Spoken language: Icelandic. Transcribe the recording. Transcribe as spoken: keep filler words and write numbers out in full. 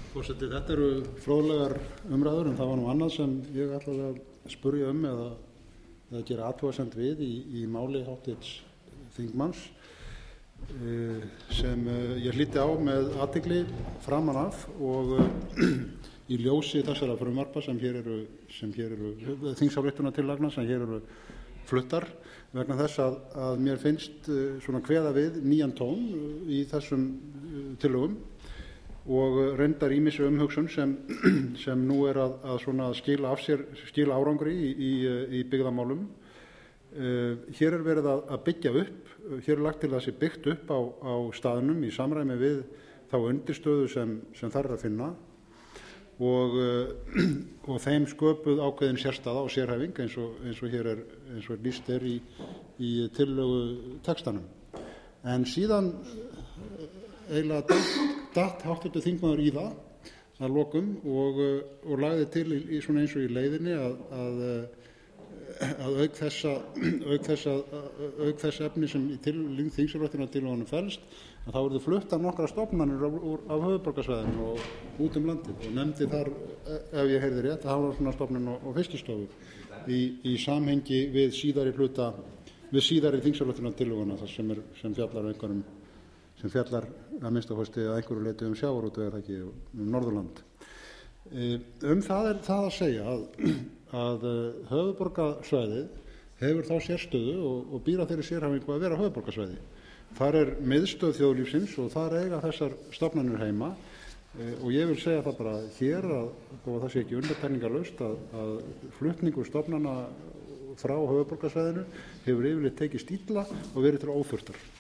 Forseti, þetta eru fróðlegar umræður, en það var nú annað sem ég ætlaði að spurja um eða, eða gera athugasemd við í, í máli háttvirts þingmanns uh, sem uh, ég hlýddi á með athygli framan af og uh, í ljósi þessara frumvarpa sem hér eru, sem hér eru þingsályktunartillagna sem hér eru fluttar, vegna þess að, að mér finnst uh, svona kveða við nýjan tón uh, í þessum uh, tillögum og reyndar ýmissi umhugsun sem, sem nú er að, að svona skila af sér, skila árangri í, í, í byggðamálum. Uh, hér er verið að, að byggja upp, hér er lagt til að það sé byggt upp á, á staðnum í samræmi við þá undirstöðu sem, sem þar er að finna og, uh, og þeim sköpuð ákveðin sérstaða og sérhæfing eins og, eins og hér er, eins og lýst er í, í tillögu textanum. En síðan eiginlega datt, datt háttvirtur þingmaður í það að lokum og, og lagði til í, í svona eins og í leiðinni að, að, að auk þessa auk þessa, auk þessa efni sem í þingsályktunartillögunum felst, að þá verður fluttar nokkrar stofnanir af, af höfuðborgarsvæðinu og út um landið og nefndi þar, ef ég heyrði rétt, Hafrannsóknastofnun og, og Fiskistofu í, í samhengi við síðari hluta við síðari þingsályktunartillöguna sem, er, sem fjallar einhverjum sem fjallar að minnsta kosti að einhverju leyti um sjávarútveg, eða ekki, um Norðurland. Um það er það að segja að, að höfuðborgarsvæðið hefur þá sérstöðu og, og býr að þeirri sérhæfingu að vera höfuðborgarsvæði. Þar er miðstöð þjóðlífsins og þar eiga þessar stofnanir heima og ég vil segja það bara hér að, og það sé ekki undantekningarlaust, að, að flutningur stofnana frá höfuðborgarsvæðinu hefur yfirleitt tekist illa og verið til óþurftar.